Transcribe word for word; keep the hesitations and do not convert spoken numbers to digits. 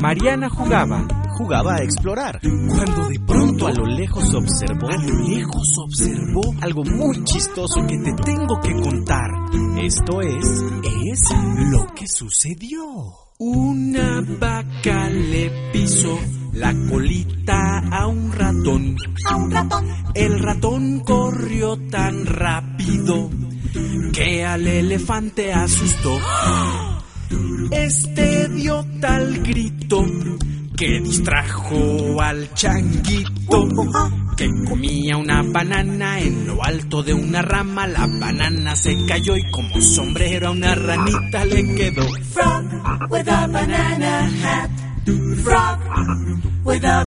Mariana jugaba, jugaba a explorar, cuando de pronto a lo lejos observó, a lo lejos observó algo muy chistoso que te tengo que contar. Esto es, es lo que sucedió. Una vaca le pisó la colita a un ratón. A un ratón. El ratón corrió tan rápido que al elefante asustó. Este dio tal grito que distrajo al changuito, que comía una banana en lo alto de una rama. La banana se cayó y como sombrero a una ranita le quedó. Frog with a banana hat. Frog with a